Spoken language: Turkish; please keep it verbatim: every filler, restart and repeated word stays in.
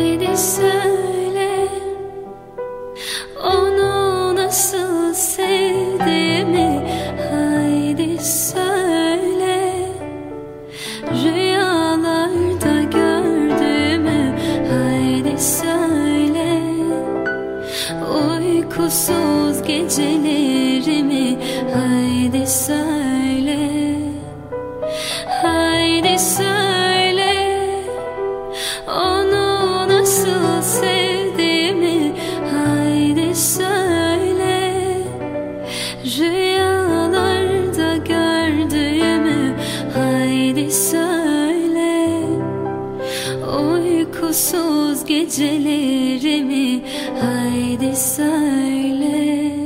Haydi söyle, onu nasıl sevdiğimi. Haydi söyle, rüyalarda gördüğümü. Haydi söyle, uykusuz gecelerimi. Haydi söyle, haydi söyle, onu nasıl sevdiğimi. Haydi söyle, rüyalarda gördüğümü. Haydi söyle, uykusuz gecelerimi. Haydi söyle.